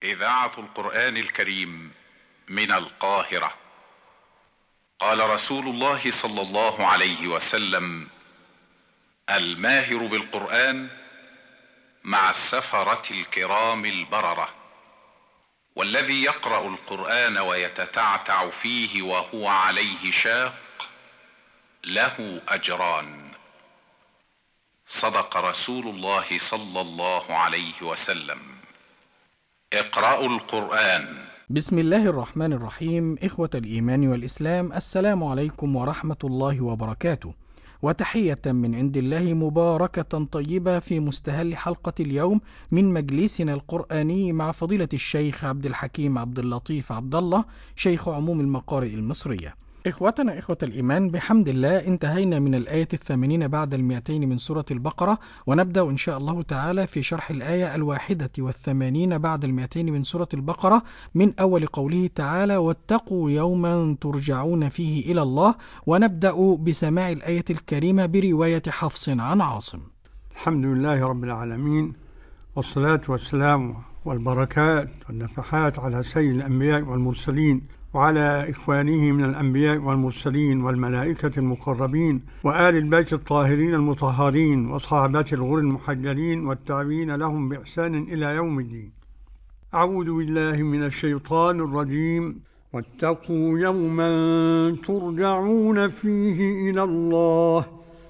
إذاعة القرآن الكريم من القاهرة. قال رسول الله صلى الله عليه وسلم: الماهر بالقرآن مع السفرة الكرام البررة، والذي يقرأ القرآن ويتتعتع فيه وهو عليه شاق له أجران. صدق رسول الله صلى الله عليه وسلم. اقرأوا القرآن. بسم الله الرحمن الرحيم. إخوة الإيمان والإسلام، السلام عليكم ورحمة الله وبركاته، وتحية من عند الله مباركة طيبة في مستهل حلقة اليوم من مجلسنا القرآني مع فضيلة الشيخ عبد الحكيم عبد اللطيف عبد الله، شيخ عموم المقارئ المصرية. إخوتنا إخوة الإيمان، بحمد الله انتهينا من الآية 80 بعد 200 من سورة البقرة، ونبدأ إن شاء الله تعالى في شرح الآية 81 بعد 200 من سورة البقرة، من أول قوله تعالى: واتقوا يوما ترجعون فيه إلى الله. ونبدأ بسماع الآية الكريمة برواية حفص عن عاصم. الحمد لله رب العالمين، والصلاة والسلام والبركات والنفحات على سيد الأنبياء والمرسلين، وعلى إخوانه من الأنبياء والمرسلين والملائكة المقربين، وآل البيت الطاهرين المطهرين، وصحابة الغر المحجلين، والتابعين لهم بإحسان إلى يوم الدين. أعوذ بالله من الشيطان الرجيم. واتقوا يوما ترجعون فيه إلى الله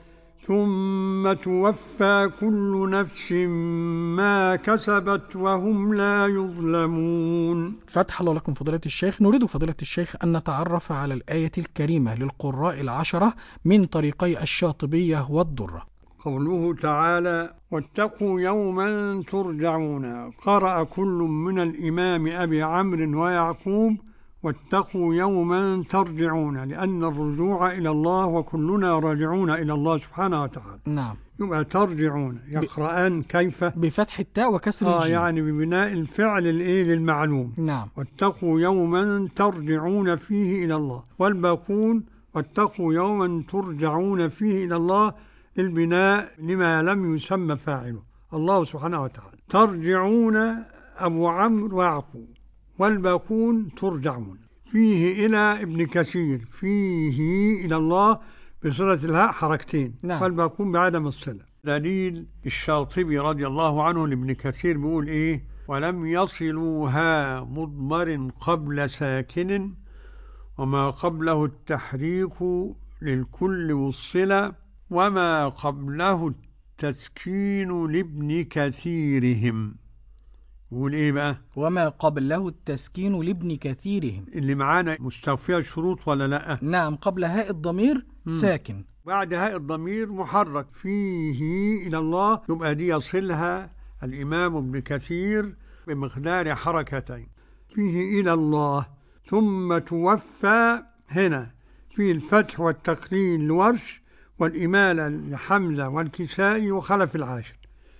ثم توفى كل نفس ما كسبت وهم لا يظلمون. فتح الله لكم فضيلة الشيخ. نريد فضيلة الشيخ أن نتعرف على الآية الكريمة للقراء العشرة من طريقي الشاطبية والدرة. قوله تعالى: واتقوا يوما ترجعون، قرأ كل من الإمام أبي عمرو ويعقوب: واتقوا يوما ترجعون، لأن الرجوع إلى الله وكلنا راجعون إلى الله سبحانه وتعالى. نعم. يبقى ترجعون يقرأان كيف؟ بفتح التاء وكسر الجيم. يعني ببناء الفعل للمعلوم. نعم. واتقوا يوما ترجعون فيه إلى الله، والباقون واتقوا يوما ترجعون فيه إلى الله، البناء لما لم يسمى فاعله الله سبحانه وتعالى. ترجعون أبو عمرو ويعقوب، والباقون ترجعون. فيه إلى ابن كثير، فيه إلى الله بصلة الهاء حركتين. نعم. والباقون بعدم الصلة. دليل الشاطبي رضي الله عنه لابن كثير بيقول إيه: ولم يصلوها مضمر قبل ساكن، وما قبله التحريك للكل والصلة، وما قبله التسكين لابن كثيرهم. يقول إيه بقى؟ وما قبله التسكين لابن كثيرهم. اللي معانا مستوفية الشروط ولا لأ؟ نعم. قبل هاء الضمير ساكن، بعد هاء الضمير محرك. فيه إلى الله، يبقى دي يصلها الإمام ابن كثير بمقدار حركتين. فيه إلى الله. ثم توفى، هنا في الفتح والتقليل لورش، والإمالة لحمزة والكسائي وخلف العاشر.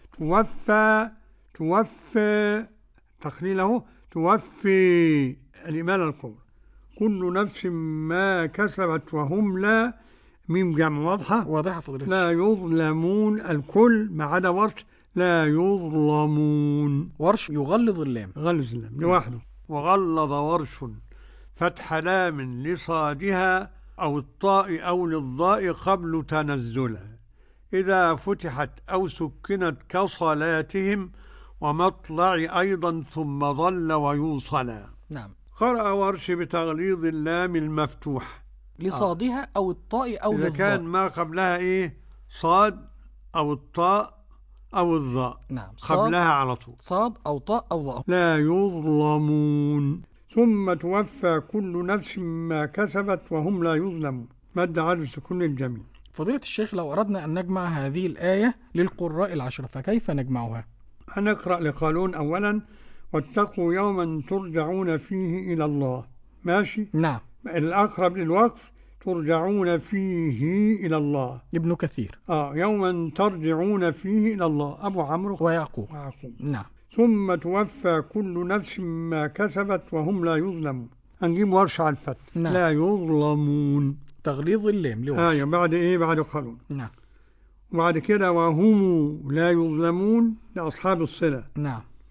توفى تقليله توفي الإمالة الكبرى. كل نفس ما كسبت وهم لا، ميم جمع واضحة فضيلة لا يظلمون، الكل ما عدا ورش لا يظلمون. ورش يغلظ اللام، غلظ اللام لوحده. وغلظ ورش فتح لام لصادها أو الطاء أو للضاء قبل تنزلها، إذا فتحت أو سكنت كصلاتهم، ومطلع أيضا ثم ظل ويوصلا. نعم. قرأ ورش بتغليظ اللام المفتوح لصادها أو الطاء أو إذا للضاء. كان ما قبلها إيه؟ صاد أو الطاء أو الضاء. نعم. قبلها على طول صاد أو طاء أو ضاء. لا يظلمون. ثم توفى كل نفس ما كسبت وهم لا يظلمون، مد على سكون الجميع. فضيلة الشيخ، لو أردنا أن نجمع هذه الآية للقراء العشرة فكيف نجمعها؟ هنقرأ لقالون أولا: واتقوا يوما ترجعون فيه إلى الله. ماشي؟ نعم. الأقرب للوقف ترجعون فيه إلى الله، ابن كثير. يوما ترجعون فيه إلى الله، أبو عمرو ويعقوب. نعم. ثم توفى كل نفس ما كسبت وهم لا يظلمون. هنجيب ورش على الفتح. نعم. لا يظلمون، تغليظ اللام لورش. بعد إيه؟ بعد قانون. نعم. وبعد كده وهم لا يظلمون لأصحاب الصلة. نعم.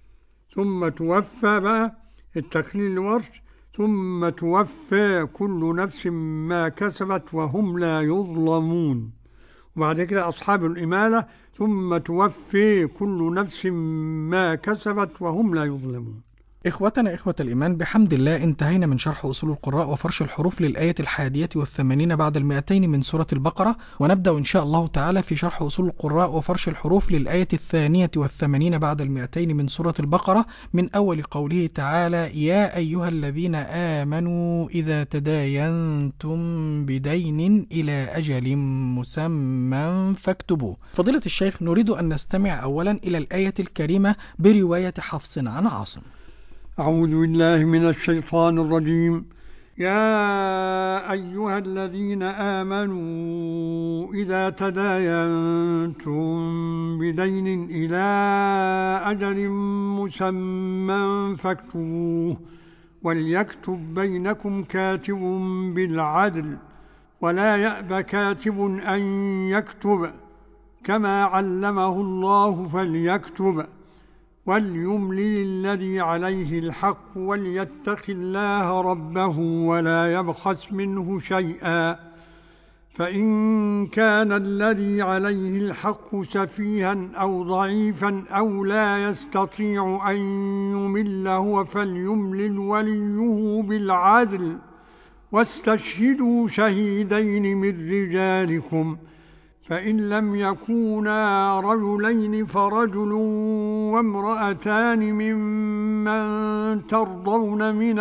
ثم توفى بقى التخليل الورش، ثم توفى كل نفس ما كسبت وهم لا يظلمون. وبعد كده أصحاب الإمالة ثم توفي كل نفس ما كسبت وهم لا يظلمون. إخوتنا إخوة الإيمان، بحمد الله انتهينا من شرح أصول القراء وفرش الحروف للآية 81 بعد 200 من سورة البقرة، ونبدأ إن شاء الله تعالى في شرح أصول القراء وفرش الحروف للآية 82 بعد 200 من سورة البقرة، من أول قوله تعالى: يا أيها الذين آمنوا إذا تداينتم بدين إلى أجل مسمى فاكتبوه. فضيلة الشيخ، نريد أن نستمع أولا إلى الآية الكريمة برواية حفص عن عاصم. أعوذ بالله من الشيطان الرجيم. يا أيها الذين آمنوا إذا تداينتم بدين إلى أجل مسمى فاكتبوه وليكتب بينكم كاتب بالعدل ولا يأب كاتب أن يكتب كما علمه الله فليكتب وليملل الذي عليه الحق وليتق الله ربه ولا يبخس منه شيئا، فإن كان الذي عليه الحق سفيها أو ضعيفا أو لا يستطيع أن يمل هو فليملل وليه بالعدل واستشهدوا شهيدين من رجالكم، فإن لم يكونا رجلين فرجل وامرأتان ممن ترضون من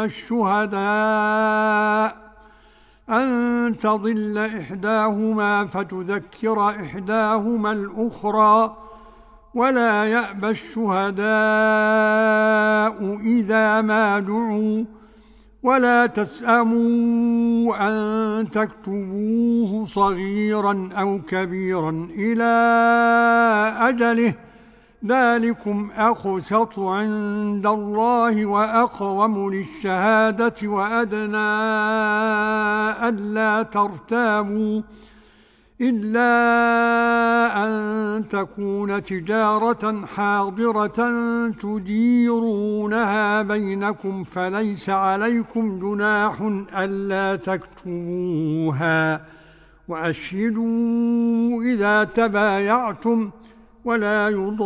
الشهداء أن تضل إحداهما فتذكر إحداهما الأخرى ولا يأبى الشهداء إذا ما دعوا ولا تسأموا أن تكتبوه صغيرا أو كبيرا إلى أجله ذلكم أقسط عند الله وأقوم للشهادة وأدنى ألا ترتابوا إلا أن تكون تجارة حاضرة تديرونها بينكم فليس عليكم جناح ألا تكتبوها وأشهدوا إذا تبايعتم ولا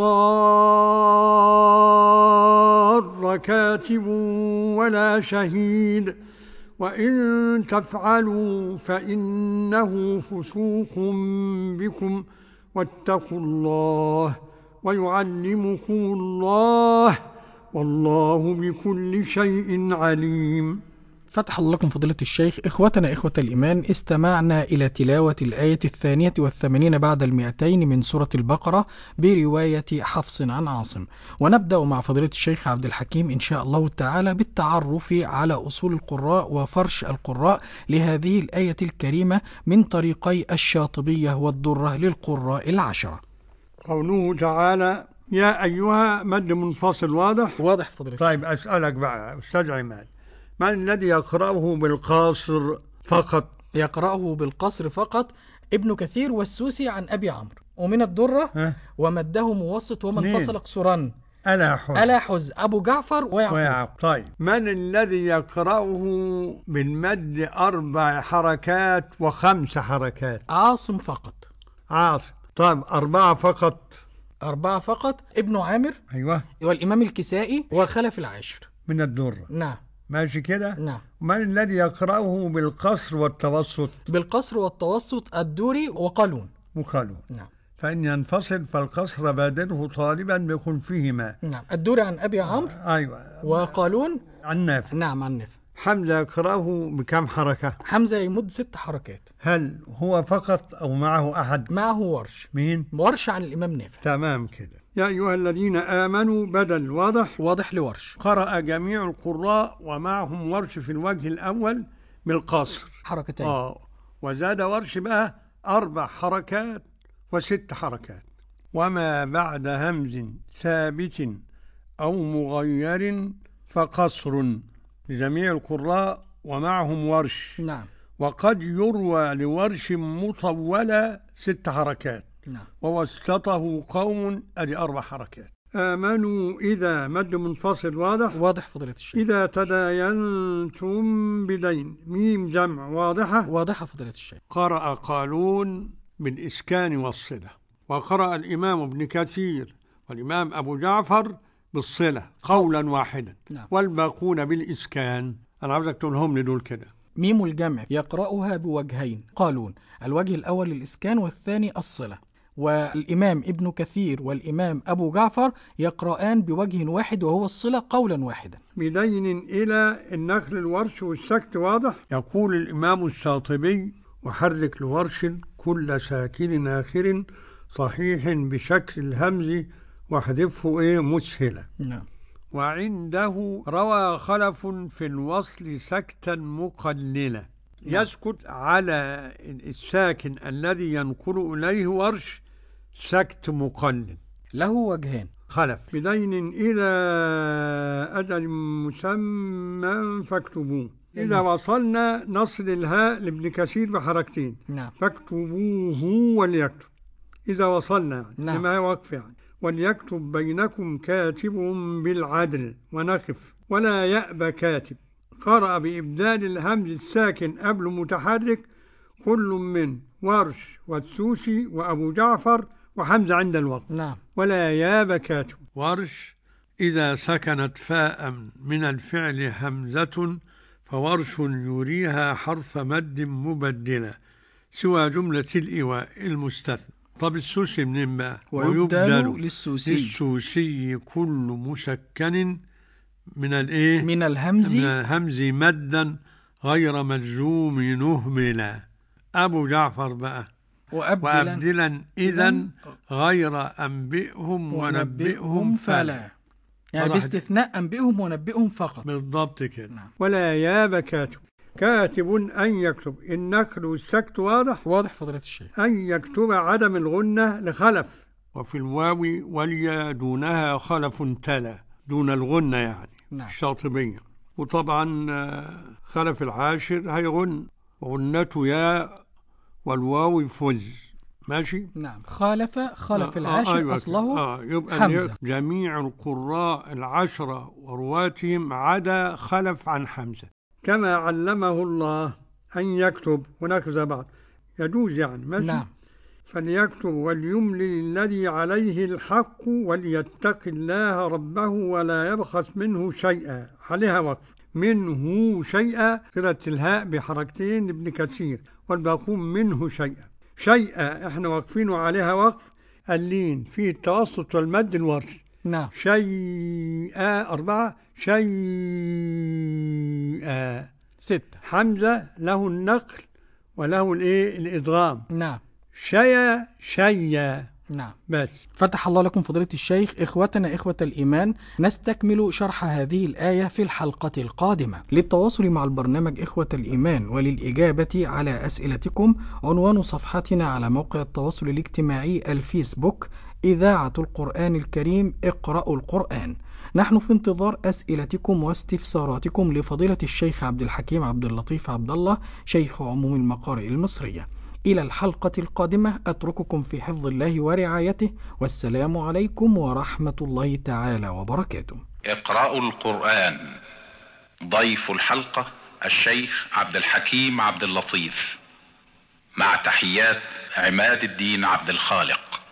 يضار كاتب ولا شهيد وإن تفعلوا فإنه فسوق بكم واتقوا الله ويعلمكم الله والله بكل شيء عليم. فتح الله لكم فضيلة الشيخ. إخوتنا إخوة الإيمان، استمعنا إلى تلاوة الآية 82 بعد 200 من سورة البقرة برواية حفص عن عاصم، ونبدأ مع فضيلة الشيخ عبد الحكيم إن شاء الله تعالى بالتعرف على أصول القراء وفرش القراء لهذه الآية الكريمة من طريقي الشاطبية والدرة للقراء العشرة. قوله تعالى يا أيها مد منفصل واضح فضيلة طيب أسألك بقى أستاذ عماد، من الذي يقرأه بالقاصر فقط؟ يقرأه بالقصر فقط ابن كثير والسوسي عن أبي عمرو، ومن الدرة ومده موسط ومن فصل قصرا ألا حز أبو جعفر ويعقوب. طيب من الذي يقرأه بالمد 4 حركات و5 حركات؟ عاصم فقط. عاصم. طيب 4 فقط ابن عامر أيوة والإمام الكسائي وخلف العاشر من الدرة. نعم ماشي كده؟ نعم. من الذي يقرأه بالقصر والتوسط؟ بالقصر والتوسط الدوري وقالون. نعم. فإن ينفصل فالقصر بادره طالبا بيكون فيهما. نعم. الدوري عن أبي عمرو أيوة وقالون عن نافع. نعم عن نافع. حمزة يقرأه بكم حركة؟ حمزة يمد 6 حركات. هل هو فقط أو معه أحد؟ معه ورش. مين؟ ورش عن الإمام نافع. تمام كده. يا أيها الذين آمنوا بدل واضح لورش. قرأ جميع القراء ومعهم ورش في الوجه الأول بالقصر حركتين. وزاد ورش بقى 4 حركات و6 حركات. وما بعد همز ثابت أو مغير فقصر لجميع القراء ومعهم ورش. نعم. وقد يروى لورش مطولة 6 حركات. نعم. ووسطه قوم أدي 4 حركات. آمنوا إذا مد منفصل واضح. واضح فضيلة الشيخ. إذا تداينتم بدين ميم جمع واضحة. واضحة فضيلة الشيخ. قرأ قالون بالإسكان والصلة، وقرأ الإمام ابن كثير والإمام أبو جعفر بالصلة قولا واحدا. نعم. والباقون بالإسكان. أنا عاوزك تقولهم لي دول كده. ميم الجمع يقرأها بوجهين، قالون الوجه الأول الإسكان والثاني الصلة، والإمام ابن كثير والإمام أبو جعفر يقرآن بوجه واحد وهو الصلة قولا واحدا. بدين إلى النخل الورش والسكت واضح. يقول الإمام الشاطبي: وحرك لورش كل ساكن آخر صحيح بشكل الهمز واحذفه مسهلة. نعم. وعنده روى خلف في الوصل سكتا مقللة. يسكت على الساكن الذي ينقل إليه ورش سكت مقلل. له وجهان. خلف. بدين إلى أجل مسمى فاكتبوه. إذا وصلنا نصل الهاء لابن كثير بحركتين. نعم. فاكتبوه وليكتب. إذا وصلنا نعم. لما وقف يعني. وليكتب بينكم كاتب بالعدل ونخف ولا يأبى كاتب. قرأ بإبدال الهمز الساكن قبل متحرك كل من ورش والسوسي وأبو جعفر وحمزة عند الوقف. نعم. ولا ياب كاتب. ورش إذا سكنت فاء من الفعل همزة فورش يريها حرف مد مبدلة سوى جملة الإيواء المستثنى. طب السوسي منين بقى؟ ويبدل للسوسي كل مسكن من الإيه؟ من الهمز مدا غير مجزوم نهملا. أبو جعفر بقى وأبدلا إذن غير أنبئهم ونبئهم فلا. يعني باستثناء أنبئهم ونبئهم فقط. بالضبط كده. نعم. ولا ياب كاتب. كاتب أن يكتب. النقل والسكت واضح. واضح فضيلة الشيخ. أن يكتب عدم الغنة لخلف. وفي الواو واليا دونها خلف تلا دون الغنة يعني. نعم. الشاطبية. وطبعا خلف العاشر هيغن وغنته يا والواو فز. ماشي. نعم. خلف العاشر أيوة. أصله يبقى حمزة. جميع القراء العشرة ورواتهم عدا خلف عن حمزة. كما علمه الله أن يكتب. هناك بعض يجوز يعني. ماشي. نعم. فليكتب وليملل الذي عليه الحق وليتق الله ربه ولا يبخس منه شيئا. عليها وقف. منه شيئا قراءة الهاء بحركتين ابن كثير والباقون منه شيئا. شيئا احنا واقفينه عليها وقف. اللين فيه التوسط والمد الورش. نعم. شيئا 4 شيئا 6. حمزة له النقل وله الإدغام. نعم. شيا. نعم. بس. فتح الله لكم فضيلة الشيخ. إخوتنا إخوة الإيمان، نستكمل شرح هذه الآية في الحلقة القادمة. للتواصل مع البرنامج إخوة الإيمان وللإجابة على أسئلتكم عنوان صفحتنا على موقع التواصل الاجتماعي الفيسبوك إذاعة القرآن الكريم اقرأوا القرآن. نحن في انتظار أسئلتكم واستفساراتكم لفضيلة الشيخ عبد الحكيم عبد اللطيف عبد الله شيخ عموم المقارئ المصرية. إلى الحلقة القادمة أترككم في حفظ الله ورعايته، والسلام عليكم ورحمة الله تعالى وبركاته. اقرأوا القرآن. ضيف الحلقة الشيخ عبد الحكيم عبد اللطيف، مع تحيات عماد الدين عبد الخالق.